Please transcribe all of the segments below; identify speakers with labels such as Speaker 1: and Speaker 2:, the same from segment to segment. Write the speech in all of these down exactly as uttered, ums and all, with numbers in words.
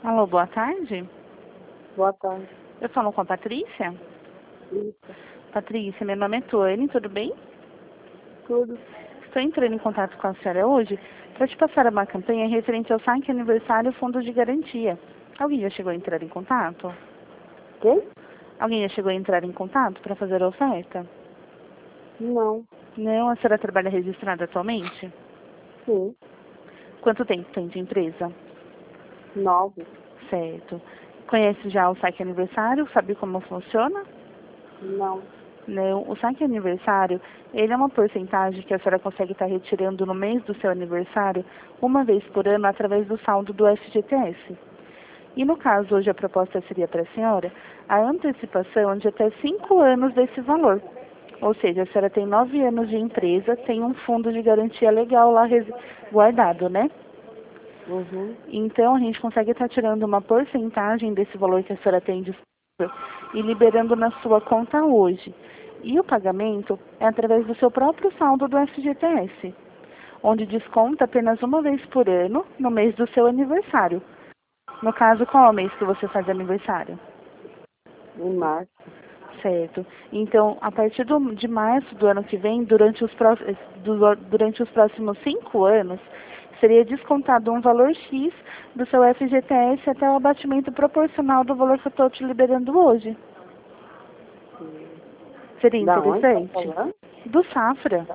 Speaker 1: Alô, boa tarde.
Speaker 2: Boa tarde.
Speaker 1: Eu falo com a Patrícia.
Speaker 2: Isso.
Speaker 1: Patrícia, meu nome é Tuane, tudo bem?
Speaker 2: Tudo.
Speaker 1: Estou entrando em contato com a senhora hoje para te passar uma campanha referente ao saque aniversário Fundo de Garantia. Alguém já chegou a entrar em contato?
Speaker 2: Quem?
Speaker 1: Alguém já chegou a entrar em contato para fazer a oferta?
Speaker 2: Não.
Speaker 1: Não, a senhora trabalha registrada atualmente?
Speaker 2: Sim.
Speaker 1: Quanto tempo tem de empresa?
Speaker 2: Nove.
Speaker 1: Certo. Conhece já o saque aniversário? Sabe como funciona?
Speaker 2: Não.
Speaker 1: Não. O saque aniversário, ele é uma porcentagem que a senhora consegue estar retirando no mês do seu aniversário, uma vez por ano, através do saldo do F G T S. E no caso, hoje a proposta seria para a senhora a antecipação de até cinco anos desse valor. Ou seja, a senhora tem nove anos de empresa, tem um fundo de garantia legal lá guardado, né?
Speaker 2: Uhum.
Speaker 1: Então, a gente consegue estar tirando uma porcentagem desse valor que a senhora tem disponível e liberando na sua conta hoje. E o pagamento é através do seu próprio saldo do F G T S, onde desconta apenas uma vez por ano, no mês do seu aniversário. No caso, qual é o mês que você faz aniversário?
Speaker 2: Em março.
Speaker 1: Certo. Então, a partir do, de março do ano que vem, durante os, pró, do, durante os próximos cinco anos, seria descontado um valor X do seu F G T S até o abatimento proporcional do valor que eu estou te liberando hoje.
Speaker 2: Sim.
Speaker 1: Seria
Speaker 2: Da onde tá
Speaker 1: interessante?
Speaker 2: falando?
Speaker 1: Do Safra.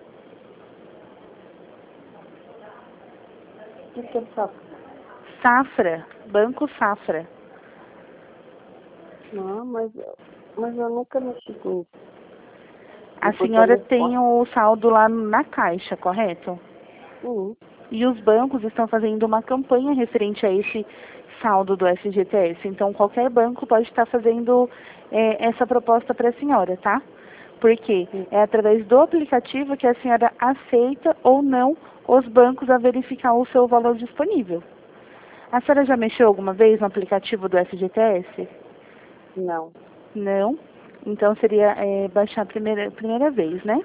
Speaker 2: O que que é só?
Speaker 1: Safra. Banco Safra.
Speaker 2: Não, mas, mas eu nunca mexi com isso.
Speaker 1: A
Speaker 2: Por
Speaker 1: senhora
Speaker 2: telefone.
Speaker 1: tem o saldo lá na Caixa, correto?
Speaker 2: Sim.
Speaker 1: E os bancos estão fazendo uma campanha referente a esse saldo do F G T S. Então, qualquer banco pode estar fazendo é, essa proposta para a senhora, tá? Porque
Speaker 2: Sim.
Speaker 1: é através do aplicativo que a senhora aceita ou não os bancos a verificar o seu valor disponível. A senhora já mexeu alguma vez no aplicativo do F G T S?
Speaker 2: Não.
Speaker 1: Não? Então, seria é, baixar a primeira, primeira vez, né?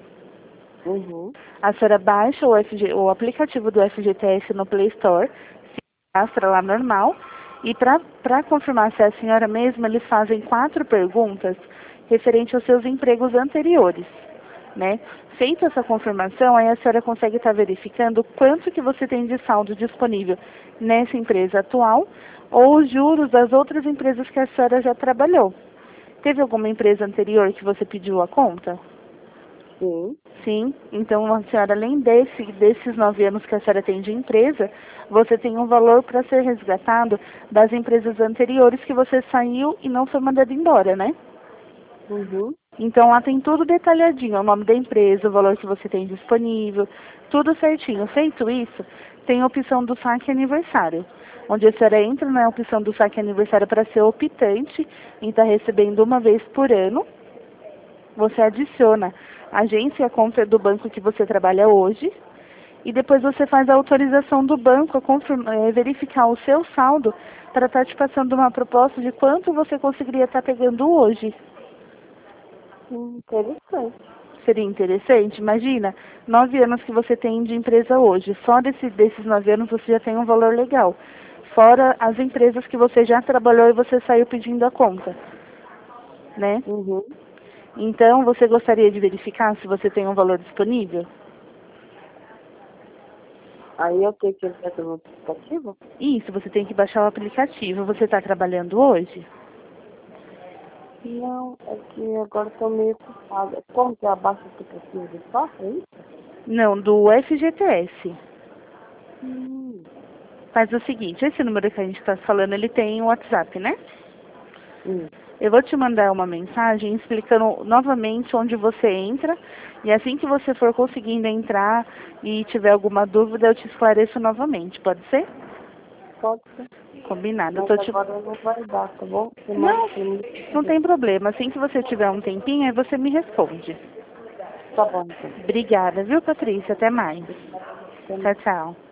Speaker 2: Uhum.
Speaker 1: A senhora baixa o, F G, o aplicativo do F G T S no Play Store, se cadastra lá normal, e para confirmar se é a senhora mesma, eles fazem quatro perguntas referente aos seus empregos anteriores, né? Feita essa confirmação, aí a senhora consegue estar verificando quanto que você tem de saldo disponível nessa empresa atual ou os juros das outras empresas que a senhora já trabalhou. Teve alguma empresa anterior que você pediu a conta?
Speaker 2: Sim.
Speaker 1: Sim, então a senhora, além desse, desses nove anos que a senhora tem de empresa, você tem um valor para ser resgatado das empresas anteriores que você saiu e não foi mandado embora, né?
Speaker 2: Uhum.
Speaker 1: Então lá tem tudo detalhadinho, o nome da empresa, o valor que você tem disponível, tudo certinho. Feito isso, tem a opção do saque aniversário, onde a senhora entra na opção do saque aniversário para ser optante em estar recebendo uma vez por ano. Você adiciona a agência e a conta do banco que você trabalha hoje e depois você faz a autorização do banco a confirma, é, verificar o seu saldo para estar te passando uma proposta de quanto você conseguiria estar pegando hoje.
Speaker 2: Hum, interessante.
Speaker 1: Seria interessante? Imagina, nove anos que você tem de empresa hoje. Só desse, desses nove anos você já tem um valor legal. Fora as empresas que você já trabalhou e você saiu pedindo a conta, né?
Speaker 2: Uhum.
Speaker 1: Então, você gostaria de verificar se você tem um valor disponível?
Speaker 2: Aí eu tenho que entrar no aplicativo?
Speaker 1: Isso, você tem que baixar o aplicativo. Você está trabalhando hoje?
Speaker 2: Não, é que agora estou meio ocupada. Como que abaixa o aplicativo de safra, é isso?
Speaker 1: Não, do F G T S.
Speaker 2: Hum.
Speaker 1: Faz o seguinte, esse número que a gente está falando, ele tem o WhatsApp, né?
Speaker 2: Hum.
Speaker 1: Eu vou te mandar uma mensagem explicando novamente onde você entra. E assim que você for conseguindo entrar e tiver alguma dúvida, eu te esclareço novamente. Pode ser?
Speaker 2: Pode ser.
Speaker 1: Combinado. Eu
Speaker 2: Mas
Speaker 1: tô te...
Speaker 2: agora não vai dar, tá bom? Você manda
Speaker 1: Não,
Speaker 2: pra mim.
Speaker 1: não tem problema. Assim que você tiver um tempinho, aí você me responde.
Speaker 2: Tá bom, então.
Speaker 1: Obrigada, viu, Patrícia? Até mais.
Speaker 2: Até mais.
Speaker 1: Tchau, tchau.